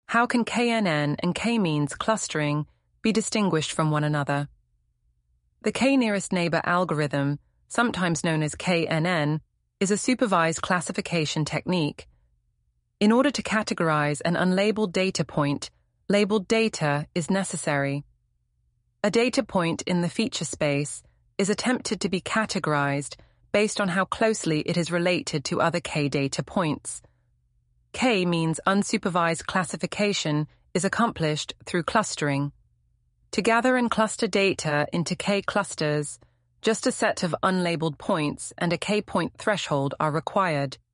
How can KNN and k-means clustering be distinguished from one another? The k-nearest neighbor algorithm, sometimes known as KNN, is a supervised classification technique. In order to categorize an unlabeled data point, labeled data is necessary. A data point in the feature space is attempted to be categorized based on how closely it is related to other k data points. K means unsupervised classification is accomplished through clustering. To gather and cluster data into k clusters, just a set of unlabeled points and a k-point threshold are required.